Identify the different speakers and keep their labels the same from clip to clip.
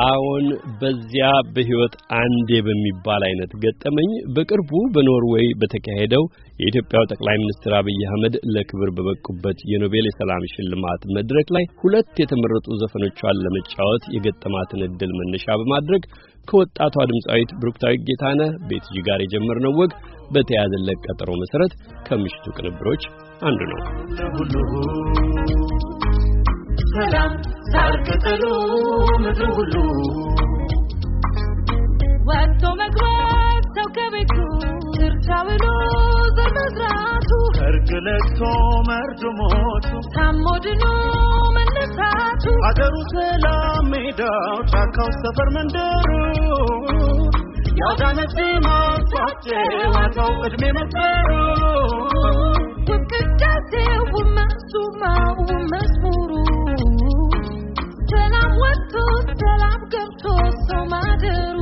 Speaker 1: አዎን በዚያ በህይወት አንዴ በሚባል አይነት ገጠመኝ በቅርቡ በኖርዌይ በተካሄደው የኢትዮጵያው ጠቅላይ ሚኒስትር አብይ አህመድ ለክብር በበቁበት የኖቤል የሰላም ሽልማት መድረክ ላይ ሁለት የተመረጡ ዘፈኖቿን ለመጫወት የገጠማትን እድል መነሻ በማድረግ ከወጣቷ ድምጻዊት ብሩክታዊት ጌታነህ ቤትጂ ጋር የጀመርነው ወግ በተያዘለት ቀጠሮ መሰረት ከምሽቱ ቅንብሮች አንዱ ነው።
Speaker 2: ሰላም ሳርቀጠሉ ምድሩ ሁሉ ወጥቶ መግባት ሰው ከቤቱ ድርሻውሎ ዘመዝራቱ እርግለቶ መርዶ ሞቱ ታሞድኖ መነሳቱ አገሩ ሰላም ሜዳው ጫካው ሰፈር መንደሩ ያዳነች ማፋቴ ዋታው እድሜ መሰሩ ወቅዳሴው ወመሱማው መስሙሩ ሰላም ወጥቶ ሰላም ገብቶ ሰው ማደሩ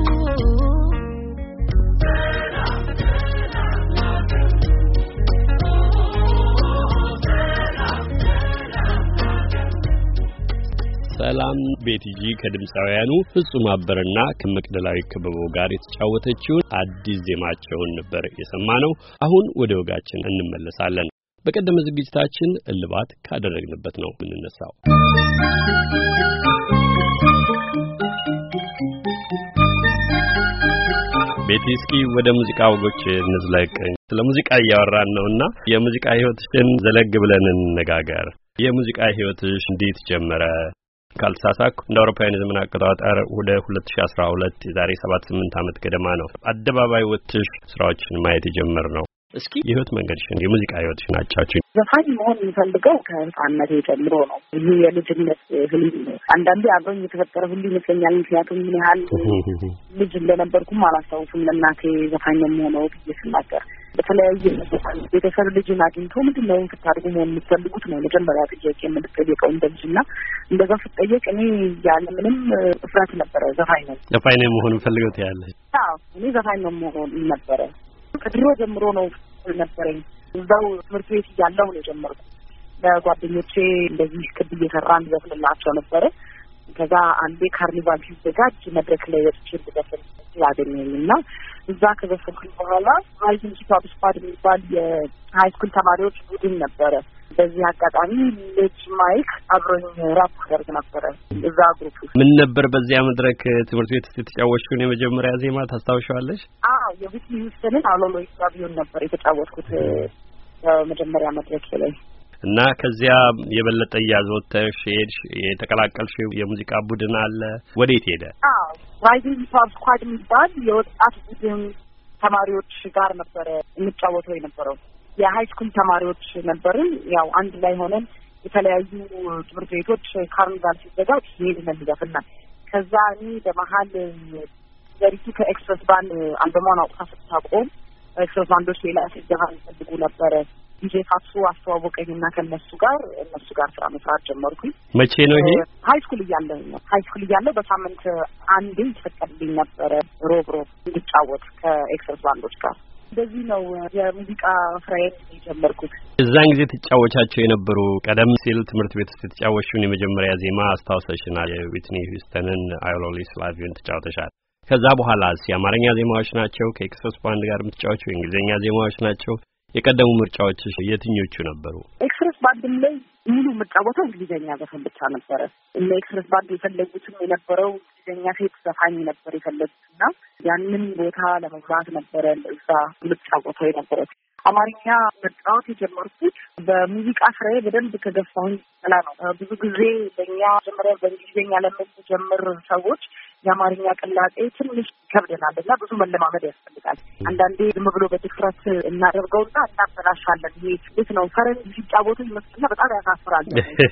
Speaker 1: ሰላም ቤትጂ ከድምጻውያኑ ፍጹም አበረና ከመቅደላዊ ክበቦ ጋር የተጫወተችው አዲስ ዜማቸውን ነበር የሰማነው። አሁን ወደ ወጋችን እንመለሳለን። በቀደመ ዝግጅታችን እልባት ካደረግንበት ነው የምንነሳው። ቤቲስኪ ወደ ሙዚቃ ወጎች እንዝለቅ። ስለ ሙዚቃ እያወራን ነውና የሙዚቃ ህይወትሽን ዘለግ ብለን እንነጋገር። የሙዚቃ ህይወትሽ እንዴት ጀመረ? ካልሳሳክ እንደ አውሮፓውያን ዘመን አቆጣጠር ወደ 2012 የዛሬ 7-8 ዓመት ገደማ ነው አደባባይ ወጥተሽ ስራዎችን ማየት የጀመርነው። እስኪ የህይወት መንገድሽን የሙዚቃ ህይወትሽን አጫውቺኝ።
Speaker 3: ዘፋኝ መሆን የምፈልገው ከህፃንነቴ ጀምሮ ነው። ይህ የልጅነት ህልም አንዳንዴ አብሮኝ የተፈጠረ ሁሉ ይመስለኛል። ምክንያቱም ምን ያህል ልጅ እንደነበርኩም አላስታውስም። ለእናቴ ዘፋኝ የምሆነው ብዬ ስናገር በተለያየ ቤተሰብ ልጅን አግኝቶ ምንድነው ስታድጉ መሆን የምትፈልጉት ነው መጀመሪያ ጥያቄ የምትጠየቀው እንደልጅና እንደዛ ስትጠየቅ እኔ ያለ ምንም እፍረት ነበረ ዘፋኝ ነው
Speaker 1: መሆን ፈልገው ትያለሽ?
Speaker 3: አዎ እኔ ዘፋኝ ነው መሆን ነበረ። ከድሮ ጀምሮ ነው ነበረኝ። እዛው ትምህርት ቤት እያለሁ ነው የጀመርኩት። ለጓደኞቼ እንደዚህ ክብ እየሰራን ዘፍንላቸው ነበረ። ከዛ አንዴ ካርኒቫል ሲዘጋጅ መድረክ ላይ ወጥቼ ልዘፍን ያገኘኝና እዛ ከዘፈንኩኝ በኋላ ራይዚንግ ሂፕ ስኳድ የሚባል የሃይ ስኩል ተማሪዎች ቡድን ነበረ። በዚህ አጋጣሚ ልጅ ማይክ አብሮኝ ራፕ ያደርግ ነበረ እዛ ግሩፕ።
Speaker 1: ምን ነበር በዚያ መድረክ ትምህርት ቤት የተጫወትሽውን የመጀመሪያ ዜማ ታስታውሻለሽ?
Speaker 3: አዎ የዊትኒ ሂውስተንን አሎሎ ኢስራቢዮን ነበር የተጫወትኩት በመጀመሪያ መድረክ ላይ።
Speaker 1: እና ከዚያ የበለጠ ያዘወተሽ ሄድሽ የተቀላቀልሽ የሙዚቃ ቡድን አለ? ወዴት ሄደ?
Speaker 3: አዎ ራይዚንግ ሂፕ ስኳድ የሚባል የወጣት ቡድን ተማሪዎች ጋር ነበረ እንጫወተው የነበረው። የሃይ ስኩል ተማሪዎች ነበርን። ያው አንድ ላይ ሆነን የተለያዩ ትምህርት ቤቶች ካርኒቫል ሲዘጋጅ ሄድን እንዘፍናለን። ከዛ እኔ በመሀል ዘሪቱ ከኤክስፕረስ ባንድ አልበሟን አውጥታ ስታቆም ኤክስፕረስ ባንዶች ሌላ ሲዘፋን ይፈልጉ ነበረ። ዲጄ ፋሱ አስተዋወቀኝና ከነሱ ጋር ስራ መስራት ጀመርኩኝ።
Speaker 1: መቼ ነው ይሄ?
Speaker 3: ሃይ ስኩል እያለሁ በሳምንት አንዴ ይፈቀድልኝ ነበረ ሮብ እንድጫወት ከኤክስፕረስ ባንዶች ጋር። እንደዚህ ነው የሙዚቃ ስራዬን የጀመርኩት። እዛን
Speaker 1: ጊዜ ትጫወቻቸው የነበሩ ቀደም ሲል ትምህርት ቤት ውስጥ የተጫወሽውን የመጀመሪያ ዜማ አስታውሰሽናል። የዊትኒ ሂውስተንን አይ ዊል ኦልዌይስ ላቭ ዩን ተጫውተሻል። ከዛ በኋላስ የአማርኛ ዜማዎች ናቸው ከኤክስፕረስ ባንድ ጋር የምትጫወቸው? የእንግሊዝኛ ዜማዎች ናቸው? የቀደሙ ምርጫዎችሽ የትኞቹ ነበሩ?
Speaker 3: ኤክስፕረስ ባንድም ላይ ሙሉ የምጫወተው እንግሊዝኛ ዘፈን ብቻ ነበረ። እና ኤክስፕረስ ባንድ የፈለጉትም የነበረው እንግሊዝኛ ሴት ዘፋኝ ነበር የፈለጉትና ያንን ቦታ ለመግባት ነበረ እዛ የምጫወተው የነበረው። አማርኛ መጫወት የጀመርኩት በሙዚቃ ስራዬ በደንብ ከገፋሁኝ በኋላ ነው። ብዙ ጊዜ በእኛ መጀመሪያ በእንግሊዝኛ ለምንጀምር ሰዎች የአማርኛ ቅላጤ ትንሽ ይከብደናል እና ብዙ መለማመድ ያስፈልጋል። አንዳንዴ ዝም ብሎ በድፍረት እናደርገውና እናበላሻለን። ይሄ እንዴት ነው ፈረንጅ ሲጫወቱ ይመስልና በጣም ያሳፍራል።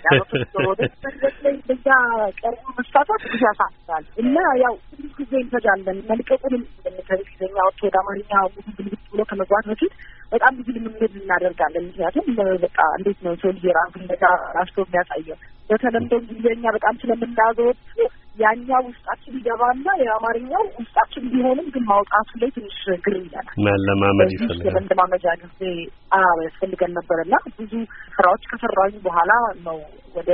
Speaker 3: በዛ ቀርቡ መሳሳት ብዙ ያሳፍራል እና ያው ትንሽ ጊዜ እንፈጃለን። መልቀቁንም ከእንግሊዝኛ ወጥቶ ወደ አማርኛ ሙሉ ግልብጥ ብሎ ከመግባት በፊት በጣም ብዙ ልምምድ እናደርጋለን። ምክንያቱም በቃ እንዴት ነው ሰው ልጅ ራሱን እንደዛ ራስቶ የሚያሳየው በተለምዶ እንግሊዝኛ በጣም ስለምናዘወት ያኛው ውስጣችን ይገባና የአማርኛው ውስጣችን ቢሆንም ግን ማውጣቱ ላይ ትንሽ ግር ይላል።
Speaker 1: መለማመድ ይፈልጋል።
Speaker 3: ለመለማመጃ ጊዜ ያስፈልገን ነበርና ብዙ ስራዎች ከሰራሁኝ በኋላ ነው ወደ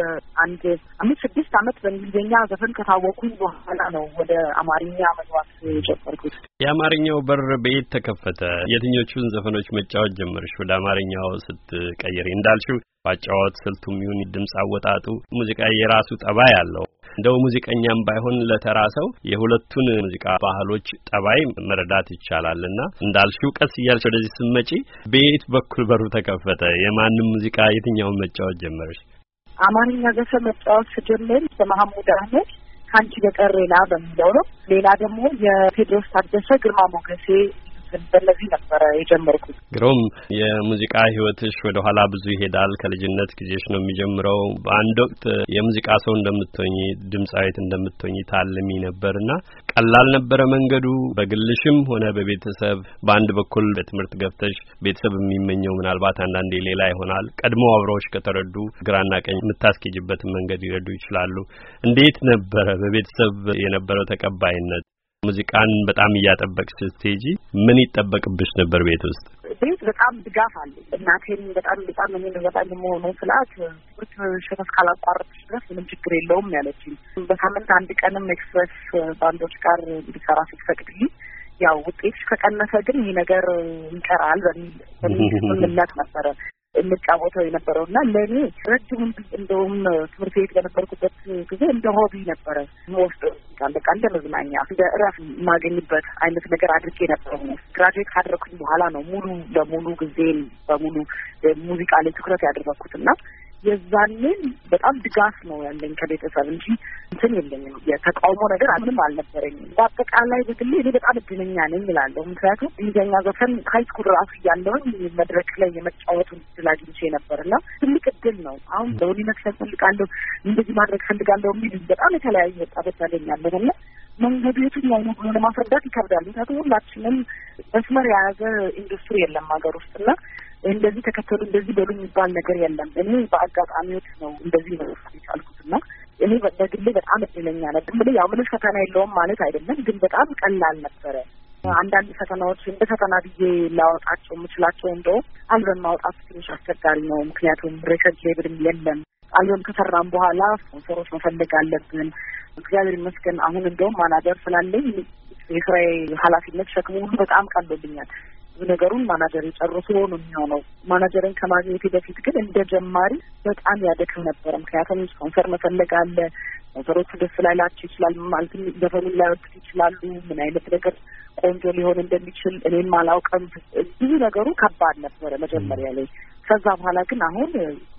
Speaker 3: 5-6 ዓመት በእንግሊዝኛ ዘፈን ከታወቁኝ በኋላ ነው ወደ አማርኛ መግባት የጀመርኩት። የአማርኛው
Speaker 1: በር በየት ተከፈተ? የትኞቹን ዘፈኖች መጫወት ጀመርሽ? ወደ አማርኛው ስትቀይሪ እንዳልሽው ባጫወት ስልቱም ይሁን ድምጽ አወጣጡ ሙዚቃ የራሱ ጠባይ አለው። እንደው ሙዚቀኛም ባይሆን ለተራሰው የሁለቱን ሙዚቃ ባህሎች ጠባይ መረዳት ይቻላልና እንዳልሽው ቀስ እያልሽ ወደዚህ ስትመጪ በየት በኩል በሩ ተከፈተ? የማንም ሙዚቃ የትኛውን መጫወት ጀመርሽ?
Speaker 3: አማርኛ ዘፈን መጫወት ስጀምር በመሐሙድ አህመድ ካንቺ በቀር ሌላ በሚለው ነው። ሌላ ደግሞ የቴዎድሮስ ታደሰ፣ ግርማ ሞገሴ በእነዚህ ነበረ የጀመርኩት።
Speaker 1: ግሩም የሙዚቃ ህይወትሽ ወደ ኋላ ብዙ ይሄዳል። ከልጅነት ጊዜሽ ነው የሚጀምረው። በአንድ ወቅት የሙዚቃ ሰው እንደምትሆኚ ድምጻዊት እንደምትሆኚ ታልሚ ነበርና ቀላል ነበረ መንገዱ? በግልሽም ሆነ በቤተሰብ በአንድ በኩል በትምህርት ገብተሽ ቤተሰብ የሚመኘው ምናልባት አንዳንዴ ሌላ ይሆናል። ቀድሞ አብረውሽ ከተረዱ ግራና ቀኝ የምታስኬጅበትን መንገድ ይረዱ ይችላሉ። እንዴት ነበረ በቤተሰብ የነበረው ተቀባይነት? ሙዚቃን በጣም እያጠበቅሽ ስትሄጂ ምን ይጠበቅብሽ ነበር ቤት ውስጥ?
Speaker 3: ቤት በጣም ድጋፍ አለ። እናቴን በጣም ምን በጣም ነው ስላት ትምህርት ሸፈስ ካላቋረጥሽ ድረስ ምንም ችግር የለውም ያለችኝ። በሳምንት አንድ ቀንም ኤክስፕረስ ባንዶች ጋር እንዲሰራ ሲፈቅድልኝ ያው ውጤትሽ ከቀነሰ ግን ይሄ ነገር ይቀራል በሚል ስምምነት ነበረ የምጫወተው የነበረውና ለእኔ ረጅሙን እንደውም ትምህርት ቤት በነበርኩበት ጊዜ እንደ ሆቢ ነበረ የምወስደው። በቃ እንደ መዝናኛ እንደ እረፍት የማገኝበት አይነት ነገር አድርጌ ነበረ። ግራጁዌት ካደረኩኝ በኋላ ነው ሙሉ ለሙሉ ጊዜን በሙሉ ሙዚቃ ላይ ትኩረት ያደረኩትና የዛኔን በጣም ድጋፍ ነው ያለኝ ከቤተሰብ እንጂ እንትን የለኝም። የተቃውሞ ነገር ምንም አልነበረኝም። በአጠቃላይ በግሌ እኔ በጣም እድለኛ ነኝ እላለሁ። ምክንያቱም እንግሊዝኛ ዘፈን ሀይስኩል ራሱ እያለሁኝ መድረክ ላይ የመጫወቱን እድል አግኝቼ ነበርና ትልቅ እድል ነው። አሁን ለውኒ መክፈል ፈልጋለሁ፣ እንደዚህ ማድረግ ፈልጋለሁ የሚል በጣም የተለያዩ ወጣቶች ያገኛለሁና መንገዱ የትኛው ነው ብሎ ለማስረዳት ይከብዳል። ምክንያቱም ሁላችንም መስመር የያዘ ኢንዱስትሪ የለም ሀገር ውስጥና እንደዚህ ተከተሉ እንደዚህ በሉ የሚባል ነገር የለም። እኔ በአጋጣሚዎች ነው እንደዚህ መስራት የቻልኩትና እኔ በግሌ በጣም እድለኛ ነበር። ያው ምንም ፈተና የለውም ማለት አይደለም፣ ግን በጣም ቀላል ነበረ። አንዳንድ ፈተናዎች እንደ ፈተና ብዬ ላወጣቸው የምችላቸው እንደው አልበም ማውጣት ትንሽ አስቸጋሪ ነው። ምክንያቱም ሬከርድ ሌብልም የለም። አልበም ከሰራም በኋላ ስፖንሰሮች መፈለግ አለብን። እግዚአብሔር ይመስገን አሁን እንደውም ማናጀር ስላለኝ የስራዬ ኃላፊነት ሸክሙ ሁሉ በጣም ቀሎልኛል። ነገሩን ማናጀር የጨርሶ ነው የሚሆነው። ማናጀርን ከማግኘቴ በፊት ግን እንደ ጀማሪ በጣም ያደክም ነበር። ምክንያቱም ስፖንሰር መፈለግ አለ። ስፖንሰሮቹ ደስ ላይላቸው ይችላል፣ ማለትም ዘፈኑን ላይወዱት ይችላሉ። ምን አይነት ነገር ቆንጆ ሊሆን እንደሚችል እኔም አላውቅም። ብዙ ነገሩ ከባድ ነበረ መጀመሪያ ላይ። ከዛ በኋላ ግን አሁን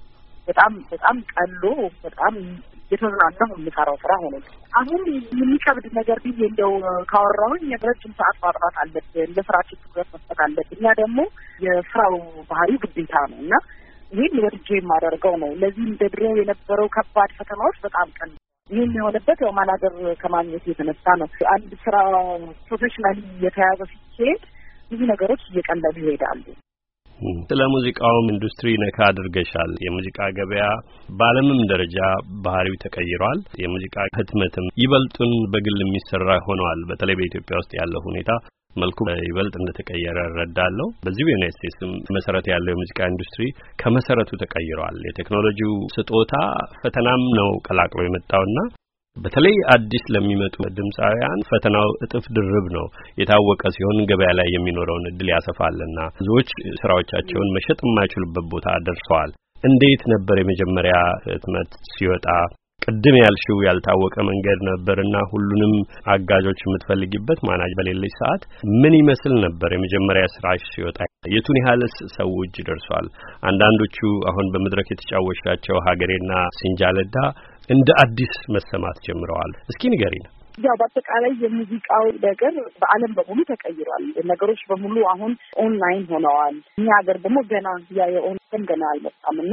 Speaker 3: በጣም ቀሎ በጣም የተዝናናሁ የምሰራው ስራ ሆነ። አሁን የሚከብድ ነገር ብዬ እንደው ካወራሁኝ የረጅም ሰዓት ማጥራት አለብን፣ ለስራችን ትኩረት መስጠት አለብን። እኛ ደግሞ የስራው ባህሪው ግዴታ ነው እና ይህን ወድጄ የማደርገው ነው። ለዚህ እንደ ድሮው የነበረው ከባድ ፈተናዎች በጣም ቀን ይህን የሆነበት ያው ማናጀር ከማግኘት የተነሳ ነው። አንድ ስራ ፕሮፌሽናሊ የተያዘ ሲሄድ ብዙ ነገሮች እየቀለሉ ይሄዳሉ።
Speaker 1: ስለ ሙዚቃውም ኢንዱስትሪ ነካ አድርገሻል። የሙዚቃ ገበያ በዓለምም ደረጃ ባህሪው ተቀይሯል። የሙዚቃ ህትመትም ይበልጡን በግል የሚሰራ ሆኗል። በተለይ በኢትዮጵያ ውስጥ ያለው ሁኔታ መልኩ ይበልጥ እንደተቀየረ እረዳለሁ። በዚህ በዩናይትድ ስቴትስም መሰረት ያለው የሙዚቃ ኢንዱስትሪ ከመሰረቱ ተቀይሯል። የቴክኖሎጂው ስጦታ ፈተናም ነው ቀላቅሎ የመጣውና በተለይ አዲስ ለሚመጡ ድምጻውያን ፈተናው እጥፍ ድርብ ነው። የታወቀ ሲሆን ገበያ ላይ የሚኖረውን እድል ያሰፋልና ብዙዎች ስራዎቻቸውን መሸጥ የማይችሉበት ቦታ ደርሰዋል። እንዴት ነበር የመጀመሪያ ህትመት ሲወጣ? ቅድም ያልሽው ያልታወቀ መንገድ ነበርና ሁሉንም አጋዦች የምትፈልጊበት ማናጅ በሌለሽ ሰዓት ምን ይመስል ነበር የመጀመሪያ ስራሽ ሲወጣ? የቱን ያህልስ ሰው እጅ ደርሷል? አንዳንዶቹ አሁን በመድረክ የተጫወሻቸው ሀገሬና ሲንጃለዳ እንደ አዲስ መሰማት ጀምረዋል። እስኪ ንገሪኝ።
Speaker 3: ያው በአጠቃላይ የሙዚቃው ነገር በዓለም በሙሉ ተቀይሯል። ነገሮች በሙሉ አሁን ኦንላይን ሆነዋል። እኛ ሀገር ደግሞ ገና የኦንላይን ገና አልመጣምና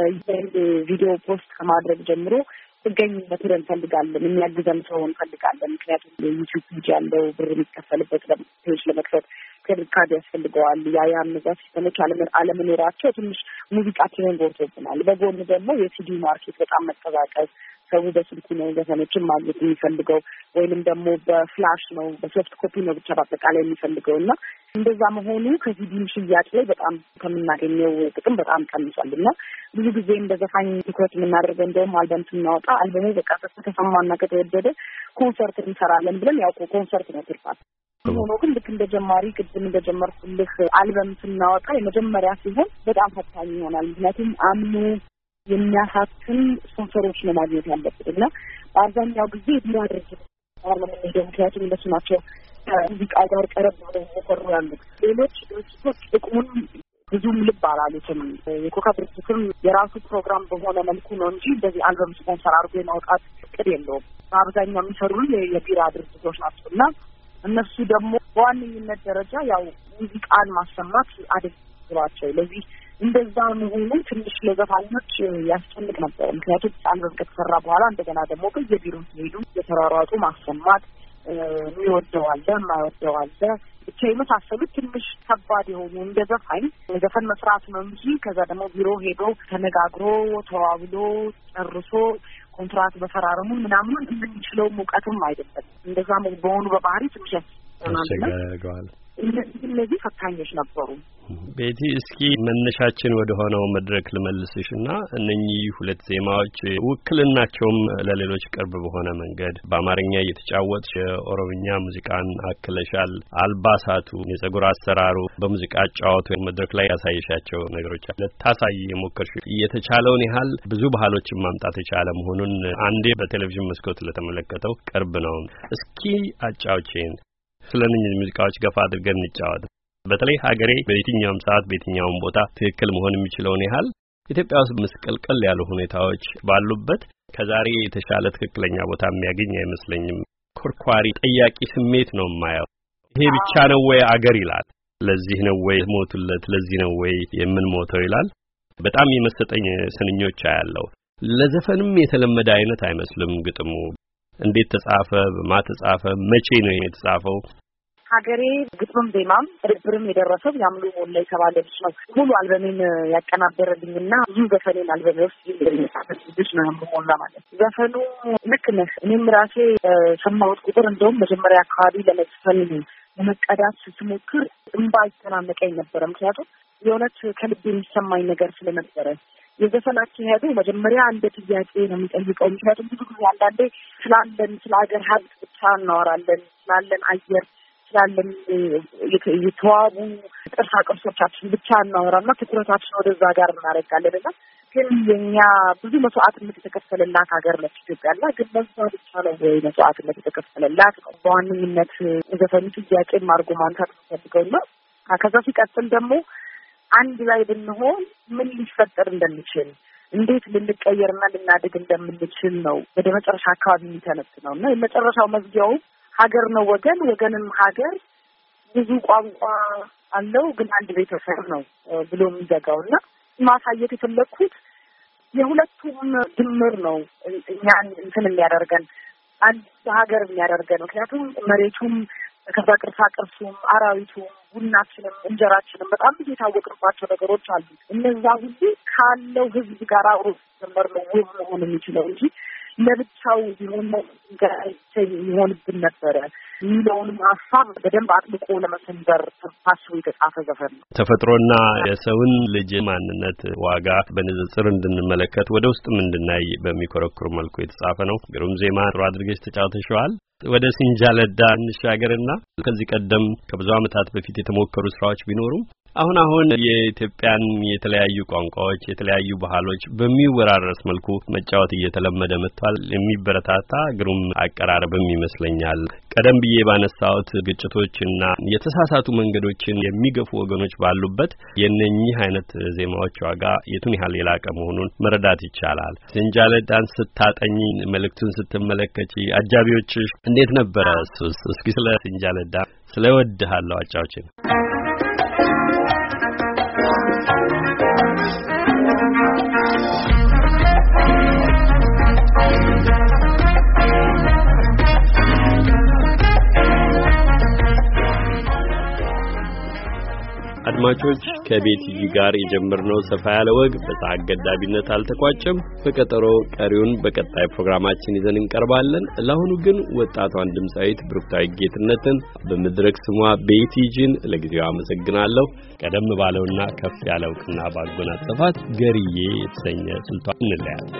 Speaker 3: ቪዲዮ ፖስት ከማድረግ ጀምሮ ጥገኝነት እንፈልጋለን፣ የሚያግዘን ሰው እንፈልጋለን። ምክንያቱም የዩቲዩብ ፔጅ ያለው ብር የሚከፈልበት ፔጅ ለመክፈት ክሬዲት ካርድ ያስፈልገዋል። ያ እነዛ ሲስተሞች አለመኖራቸው ትንሽ ሙዚቃችንን ጎርቶብናል። በጎን ደግሞ የሲዲ ማርኬት በጣም መቀዛቀዝ፣ ሰው በስልኩ ነው ዘፈኖችን ማግኘት የሚፈልገው ወይንም ደግሞ በፍላሽ ነው በሶፍት ኮፒ ነው ብቻ በአጠቃላይ የሚፈልገው እና እንደዛ መሆኑ ከሲዲም ሽያጭ ላይ በጣም ከምናገኘው ጥቅም በጣም ቀንሷል እና ብዙ ጊዜ እንደ ዘፋኝ ትኩረት የምናደርገው እንደውም አልበም ስናወጣ አልበሙ በቃ ከተሰማና ከተወደደ ኮንሰርት እንሰራለን ብለን ያው ኮንሰርት ነው ትርፋት ሆኖ ግን ልክ እንደ ጀማሪ ቅድም እንደጀመርኩልህ አልበም ስናወጣ የመጀመሪያ ሲሆን በጣም ፈታኝ ይሆናል። ምክንያቱም አምኑ የሚያሳትን ስፖንሰሮች ነው ማግኘት ያለብን እና በአብዛኛው ጊዜ ቢራ ድርጅት የምንሄደው ምክንያቱም እነሱ ናቸው ከሙዚቃ ጋር ቀረብ ብለው እየሰሩ ያሉት። ሌሎች ድርጅቶች ጥቅሙን ብዙም ልብ አላሉትም። የኮካ ድርጅትም የራሱ ፕሮግራም በሆነ መልኩ ነው እንጂ እንደዚህ አልበም ስፖንሰር አድርጎ የማውጣት እቅድ የለውም። በአብዛኛው የሚሰሩ የቢራ ድርጅቶች ናቸው እና እነሱ ደግሞ በዋነኝነት ደረጃ ያው ሙዚቃን ማሰማት አድርጓቸው ለዚህ እንደዛ መሆኑ ትንሽ ለዘፋኞች ያስጨንቅ ነበር። ምክንያቱም አልበም ከተሰራ በኋላ እንደገና ደግሞ በየቢሮ ሲሄዱ የተሯሯጡ ማሰማት የሚወደው አለ የማይወደው አለ ብቻ የመሳሰሉት ትንሽ ከባድ የሆኑ እንደ ዘፋኝ ዘፈን መስራት ነው እንጂ ከዛ ደግሞ ቢሮ ሄዶ ተነጋግሮ ተዋብሎ ጨርሶ ኮንትራት በፈራረሙ ምናምን የምንችለው ሙቀትም አይደለም። እንደዛ በሆኑ በባህሪ ትንሽ ያስጨንቃል። እነዚህ ፈታኞች ነበሩ።
Speaker 1: ቤቲ እስኪ መነሻችን ወደ ሆነው መድረክ ልመልስሽና እነኚህ ሁለት ዜማዎች ውክልናቸውም ለሌሎች ቅርብ በሆነ መንገድ በአማርኛ እየተጫወትሽ ኦሮምኛ ሙዚቃን አክለሻል። አልባሳቱ፣ የጸጉር አሰራሩ፣ በሙዚቃ አጫዋቱ መድረክ ላይ ያሳየሻቸው ነገሮች ለታሳይ የሞከርሽ የተቻለውን ያህል ብዙ ባህሎችን ማምጣት የቻለ መሆኑን አንዴ በቴሌቪዥን መስኮት ለተመለከተው ቅርብ ነው። እስኪ አጫውቼን ስለነኚህ ሙዚቃዎች ገፋ አድርገን እንጫወት። በተለይ ሀገሬ በየትኛውም ሰዓት በየትኛውም ቦታ ትክክል መሆን የሚችለውን ያህል ኢትዮጵያ ውስጥ መስቀልቀል ያሉ ሁኔታዎች ባሉበት ከዛሬ የተሻለ ትክክለኛ ቦታ የሚያገኝ አይመስለኝም። ኮርኳሪ ጠያቂ ስሜት ነው የማየው። ይሄ ብቻ ነው ወይ አገር ይላል። ለዚህ ነው ወይ ሞቱለት፣ ለዚህ ነው ወይ የምንሞተው ይላል። በጣም የመሰጠኝ ስንኞች አያለው። ለዘፈንም የተለመደ አይነት አይመስልም ግጥሙ። እንዴት ተጻፈ? በማን ተጻፈ? መቼ ነው የተጻፈው?
Speaker 3: ሀገሬ ግጥምም ዜማም ርብርም የደረሰው ያምሉ ሞላ የተባለ ልጅ ነው። ሙሉ አልበሜን ያቀናበረልኝና ብዙ ዘፈኔን አልበሜ ውስጥ ልጅ ነው ያምሉ ሞላ ማለት። ዘፈኑ ልክ ነህ። እኔም ራሴ ሰማሁት ቁጥር እንደውም መጀመሪያ አካባቢ ለመዝፈን ለመቀዳት ስሞክር እንባ ይተናነቀኝ ነበረ። ምክንያቱም የእውነት ከልብ የሚሰማኝ ነገር ስለነበረ የዘፈናችን ሄዱ መጀመሪያ እንደ ጥያቄ ነው የሚጠይቀው። ምክንያቱም ብዙ ጊዜ አንዳንዴ ስላለን ስለ ሀገር ሀብት ብቻ እናወራለን፣ ስላለን አየር ስላለን የተዋቡ ቅርሳ ቅርሶቻችን ብቻ እናወራና ትኩረታችን ወደዛ ጋር እናደርጋለን እና ግን የኛ ብዙ መስዋዕትነት የተከፈለላት ሀገር ነች ኢትዮጵያና ግን በዛ ብቻ ነው ወይ መስዋዕትነት የተከፈለላት? በዋነኝነት ዘፈኑ ጥያቄም አድርጎ ማንሳት የሚፈልገውና ከዛ ሲቀጥል ደግሞ አንድ ላይ ብንሆን ምን ሊፈጠር እንደሚችል እንዴት ልንቀየርና ልናድግ እንደምንችል ነው ወደ መጨረሻ አካባቢ የሚተነትነው እና የመጨረሻው መዝጊያው ሀገር ነው ወገን ወገንም ሀገር ብዙ ቋንቋ አለው ግን አንድ ቤተሰብ ነው ብሎ የሚዘጋውና ማሳየት የፈለኩት የሁለቱም ድምር ነው እኛን እንትን የሚያደርገን አንድ ሀገር የሚያደርገን። ምክንያቱም መሬቱም ከዛ ቅርሳ ቅርሱም አራዊቱም ቡናችንም እንጀራችንም በጣም ብዙ የታወቅንባቸው ነገሮች አሉ። እነዛ ሁሉ ካለው ሕዝብ ጋር አብሮ ጀመር ነው ውብ መሆን የሚችለው እንጂ ለብቻው ይሆንብን ነበረ የሚለውንም ሀሳብ በደንብ አጥብቆ ለመሰንበር ታስቦ የተጻፈ ዘፈን ነው። ተፈጥሮና የሰውን ልጅ ማንነት ዋጋ በንጽጽር እንድንመለከት ወደ ውስጥም እንድናይ በሚኮረኩር መልኩ የተጻፈ ነው። ግሩም ዜማ ጥሩ አድርገሽ ተጫውተሽዋል። ወደ ሲንጃለዳ እንሻገርና ከዚህ ቀደም ከብዙ ዓመታት በፊት የተሞከሩ ስራዎች ቢኖሩም አሁን የኢትዮጵያን የተለያዩ ቋንቋዎች የተለያዩ ባህሎች በሚወራረስ መልኩ መጫወት እየተለመደ መጥቷል። የሚበረታታ ግሩም አቀራረብም ይመስለኛል። ቀደም ብዬ ባነሳሁት ግጭቶችና የተሳሳቱ መንገዶችን የሚገፉ ወገኖች ባሉበት የነኚህ አይነት ዜማዎች ዋጋ የቱን ያህል የላቀ መሆኑን መረዳት ይቻላል። ሲንጃለዳን ስታጠኝ መልእክቱን ስትመለከቺ አጃቢዎችሽ እንዴት ነበረ? እስኪ ስለ ሲንጃለዳ ስለወድሃለሁ አጫውችን።
Speaker 1: አድማጮች ከቤቲጂ ጋር የጀመርነው ሰፋ ያለ ወግ በሰዓት ገዳቢነት አልተቋጨም። በቀጠሮ ቀሪውን በቀጣይ ፕሮግራማችን ይዘን እንቀርባለን። ለአሁኑ ግን ወጣቷን ድምጻዊት ብሩክታዊት ጌትነትን በመድረክ ስሟ ቤቲጂን ለጊዜው አመሰግናለሁ። ቀደም ባለውና ከፍ ያለው ቅና ባጎናጸፋት ገሪዬ የተሰኘ ስልቷ እንለያለን።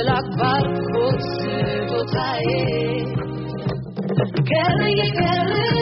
Speaker 2: Carry